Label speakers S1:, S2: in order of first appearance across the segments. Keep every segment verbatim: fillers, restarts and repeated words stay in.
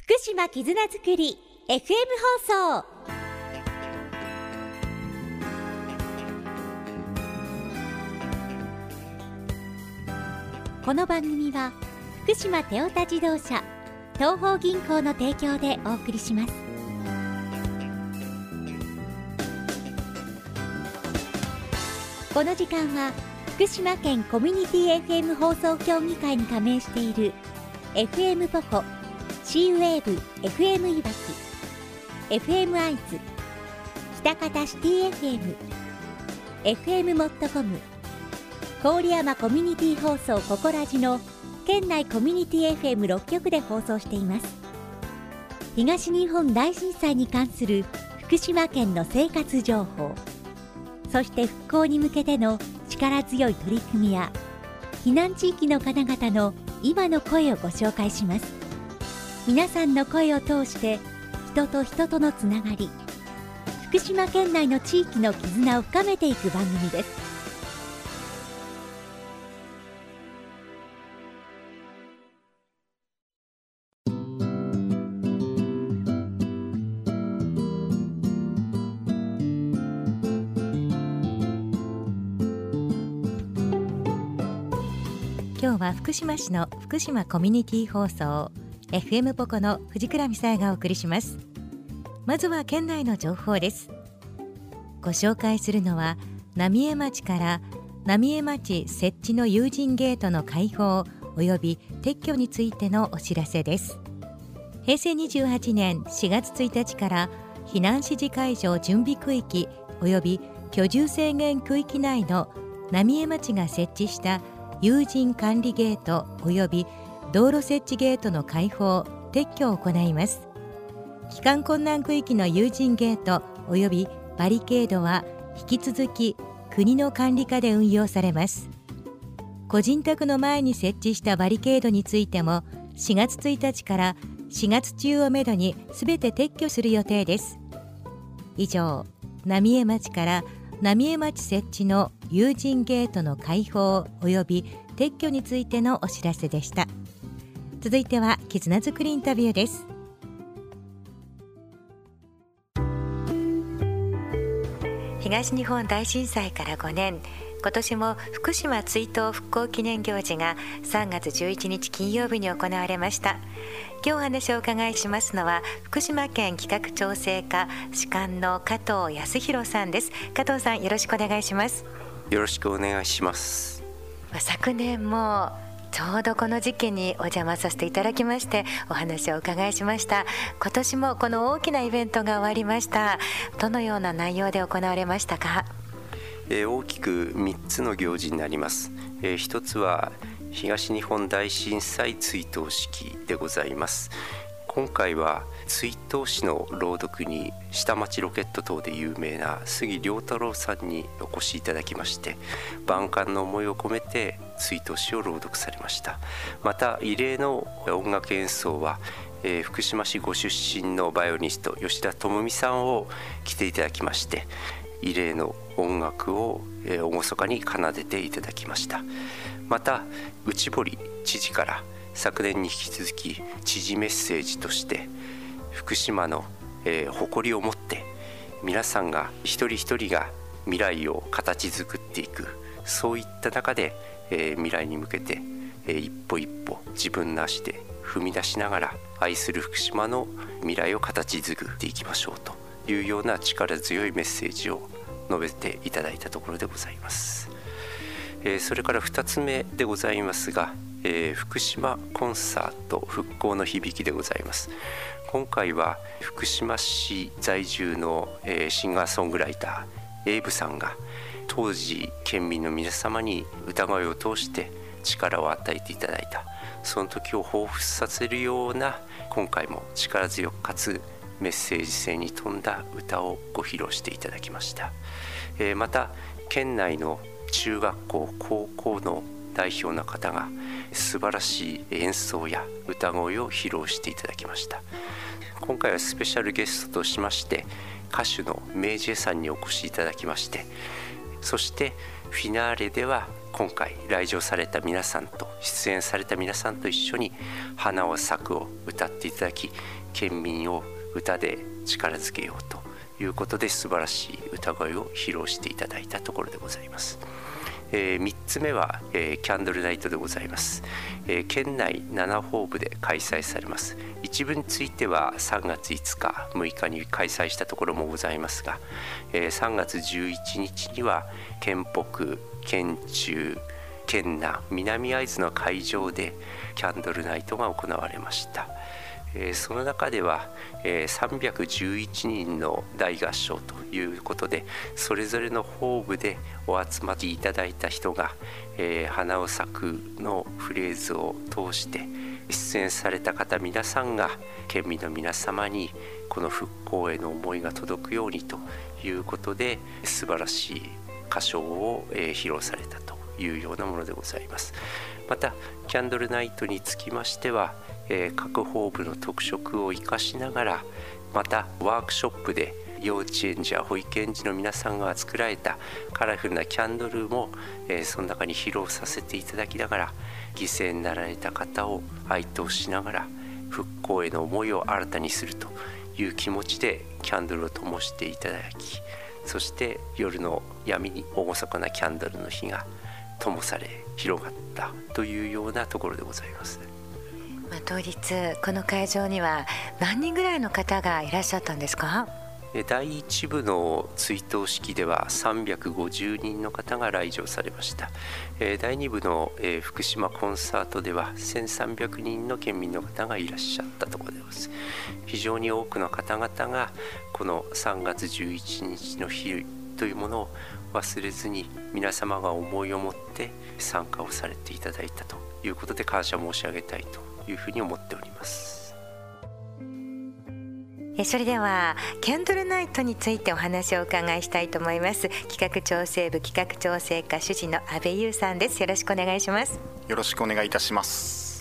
S1: 福島絆づくり エフエム 放送。この番組は福島テオタ自動車東邦銀行の提供でお送りします。この時間は福島県コミュニティ エフエム 放送協議会に加盟している エフエム ポコ、C ウェーブ エフエム いわき、エフエム アイズ、北方シティ エフエム、エフエム モットコム、郡山コミュニティ放送ココラジの県内コミュニティ エフエムろっ 局で放送しています。東日本大震災に関する福島県の生活情報、そして復興に向けての力強い取り組みや避難地域の方々の今の声をご紹介します。皆さんの声を通して人と人とのつながり、福島県内の地域の絆を深めていく番組です。今日は福島市の福島コミュニティ放送 エフエム ポコの藤倉美沙がお送りします。まずは県内の情報です。ご紹介するのは浪江町から浪江町設置の有人ゲートの開放および撤去についてのお知らせです。へいせいにじゅうはちねんしがつついたちから避難指示解除準備区域および居住制限区域内の浪江町が設置した有人管理ゲートおよび道路設置ゲートの開放・撤去を行います。帰還困難区域の有人ゲートおよびバリケードは引き続き国の管理下で運用されます。個人宅の前に設置したバリケードについてもしがつついたちからしがつ中をめどにすべて撤去する予定です。以上、浪江町から浪江町設置の有人ゲートの開放および撤去についてのお知らせでした。続いては絆づくりインタビューです。東日本大震災からごねん、今年も福島追悼復興記念行事がさんがつじゅういちにち金曜日に行われました。今日お話をお伺いしますのは福島県企画調整課主幹の加藤康弘さんです。加藤さん、よろしくお願いします。
S2: よろしくお願いします。
S1: 昨年もちょうどこの時期にお邪魔させていただきましてお話をお伺いしました。今年もこの大きなイベントが終わりました。どのような内容で行われましたか？
S2: えー、大きくみっつの行事になります。えー、ひとつは東日本大震災追悼式でございます。今回は追悼詩の朗読に下町ロケット等で有名な杉良太郎さんにお越しいただきまして、万感の思いを込めて追悼詩を朗読されました。また異例の音楽演奏は、えー、福島市ご出身のバイオリニスト吉田智美さんを来ていただきまして、異例の音楽を、えー、厳かに奏でていただきました。また内堀知事から昨年に引き続き知事メッセージとして福島の、えー、誇りを持って皆さんが一人一人が未来を形作っていく、そういった中で、えー、未来に向けて、えー、一歩一歩自分の足で踏み出しながら愛する福島の未来を形作っていきましょうというような力強いメッセージを述べていただいたところでございます。えー、それからふたつめでございますが、えー、福島コンサート復興の響きでございます。今回は福島市在住の、えー、シンガーソングライターエイブさんが当時県民の皆様に歌声を通して力を与えていただいた、その時を彷彿させるような今回も力強くかつメッセージ性に富んだ歌をご披露していただきました。えー、また県内の中学校高校の代表の方が素晴らしい演奏や歌声を披露していただきました。今回はスペシャルゲストとしまして歌手の明治さんにお越しいただきまして、そしてフィナーレではコ今回来場された皆さんと出演された皆さんと一緒に花を咲くを歌っていただき、県民を歌で力づけようということで素晴らしい歌声を披露していただいたところでございます。えー、みっつめは、えー、キャンドルナイトでございます。えー、県内ななホールで開催されます。一部についてはさんがついつかむいかに開催したところもございますが、えー、さんがつじゅういちにちには県北、県中、県南、南会津の会場でキャンドルナイトが行われました。えー、その中では、えー、さんびゃくじゅういちにんの大合唱ということで、それぞれのホールでお集まりいただいた人が、えー、花を咲くのフレーズを通して出演された方皆さんが県民の皆様にこの復興への思いが届くようにということで素晴らしい歌唱を、えー、披露されたというようなものでございます。またキャンドルナイトにつきましては、えー、各ホールの特色を生かしながら、またワークショップで幼稚園児や保育園児の皆さんが作られたカラフルなキャンドルも、えー、その中に披露させていただきながら、犠牲になられた方を哀悼しながら復興への思いを新たにするという気持ちでキャンドルを灯していただき、そして夜の闇に厳かなキャンドルの火が灯され広がったというようなところでございます。
S1: まあ、当日この会場には何人ぐらいの方がいらっしゃったんですか？
S2: 第一部の追悼式ではさんびゃくごじゅうにんの方が来場されました。だいに部の福島コンサートではせんさんびゃくにんの県民の方がいらっしゃったところでございます。非常に多くの方々がこのさんがつじゅういちにちの日というものを忘れずに皆様が思いを持って参加をされていただいたということで感謝申し上げたいというふうに思っております。
S1: それではキャンドルナイトについてお話をお伺いしたいと思います。企画調整部企画調整課主事の阿部優さんです。よろしくお願いします。
S3: よろしくお願いいたします。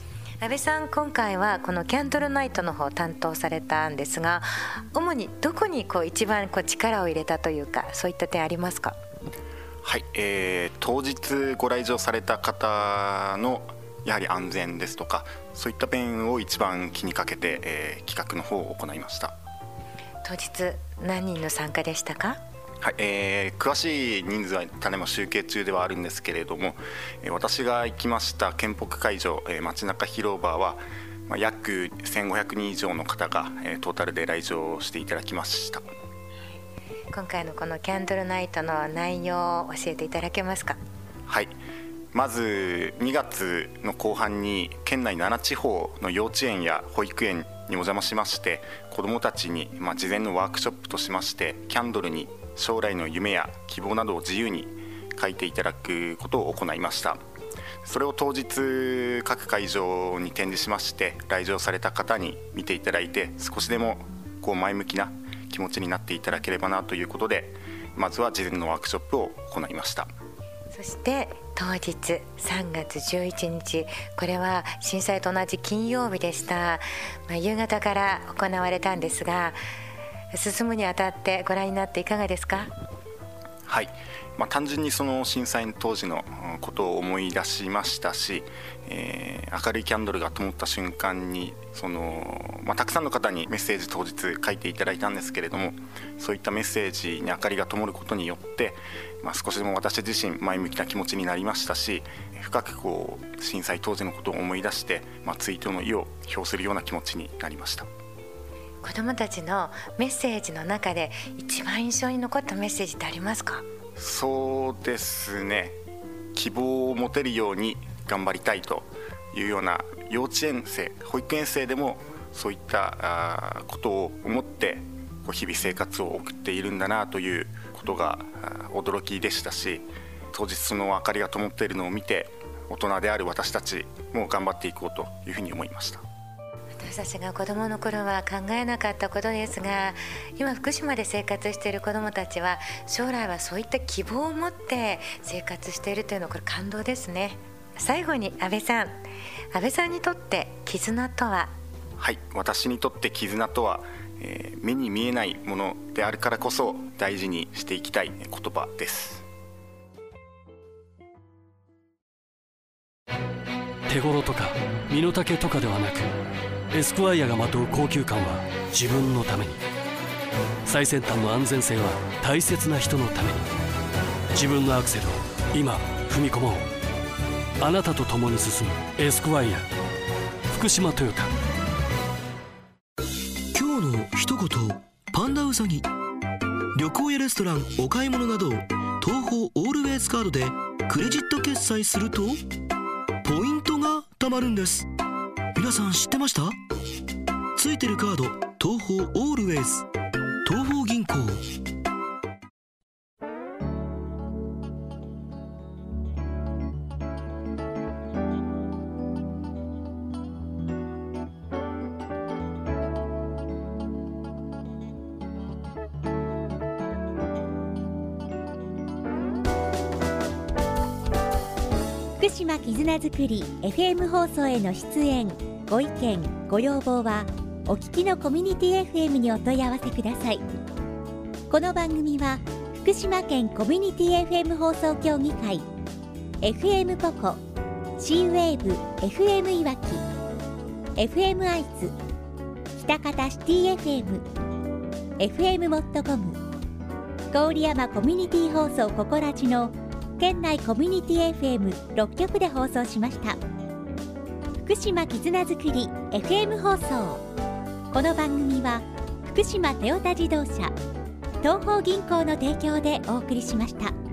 S1: 阿部さん、今回はこのキャンドルナイトの方を担当されたんですが、主にどこにこう一番こう力を入れたというか、そういった点ありますか？
S3: はい、えー、当日ご来場された方のやはり安全ですとか、そういった面を一番気にかけて、えー、企画の方を行いました。
S1: 当日何人の参加でしたか？
S3: はい、えー、詳しい人数は種も集計中ではあるんですけれども、えー、私が行きました県北会場、えー、街中広場は、まあ、約せんごひゃくにん以上の方が、えー、トータルで来場していただきました。
S1: 今回のこのキャンドルナイトの内容を教えていただけますか？
S3: はい、まずにがつの後半に県内ななちほうの幼稚園や保育園にお邪魔しまして、子どもたちに、まあ、事前のワークショップとしましてキャンドルに将来の夢や希望などを自由に書いていただくことを行いました。それを当日各会場に展示しまして、来場された方に見ていただいて少しでもこう前向きな気持ちになっていただければなということで、まずは事前のワークショップを行いました。
S1: そして当日さんがつじゅういちにち、これは震災と同じ金曜日でした。まあ、夕方から行われたんですが、進むにあたってご覧になっていかがですか？
S3: はい、まあ、単純にその震災当時のことを思い出しましたし、えー、明るいキャンドルが灯った瞬間にその、まあ、たくさんの方にメッセージ当日書いていただいたんですけれども、そういったメッセージに明かりが灯ることによって、まあ、少しでも私自身前向きな気持ちになりましたし、深くこう震災当時のことを思い出して、まあ、追悼の意を表するような気持ちになりました。
S1: 子どもたちのメッセージの中で一番印象に残ったメッセージってありますか？
S3: そうですね、希望を持てるように頑張りたいというような、幼稚園生保育園生でもそういったことを思って日々生活を送っているんだなということが驚きでしたし、当日その明かりが灯っているのを見て大人である私たちも頑張っていこうというふうに思いました。
S1: 私たちが子どもの頃は考えなかったことですが、今福島で生活している子どもたちは将来はそういった希望を持って生活しているというのはこれ感動ですね。最後に阿部さん、阿部さんにとって絆とは？
S3: はい、私にとって絆とは、えー、目に見えないものであるからこそ大事にしていきたい言葉です。
S4: 手頃とか身の丈とかではなく、エスクワイアがまとう高級感は自分のために、最先端の安全性は大切な人のために。自分のアクセルを今踏み込もう。あなたと共に進むエスクワイア。福島トヨタ。
S5: 今日の一言、パンダウサギ。旅行やレストラン、お買い物など東宝オールウェイズカードでクレジット決済するとポイントが貯まるんです。皆さん知ってました？ついてるカード、東宝オールウェイズ、東宝銀行。
S1: 福島絆づくり エフエム 放送への出演、ご意見ご要望はお聞きのコミュニティ エフエム にお問い合わせください。この番組は福島県コミュニティ エフエム 放送協議会、 エフエム ポコ、 C ウェーブ エフエム いわき、 エフエム アイズ、喜多方シティ エフエム、 エフエム モットコム、郡山コミュニティ放送ココラジの県内コミュニティ エフエムろっ 局で放送しました。福島絆づくり エフエム 放送。この番組は福島トヨタ自動車、東宝銀行の提供でお送りしました。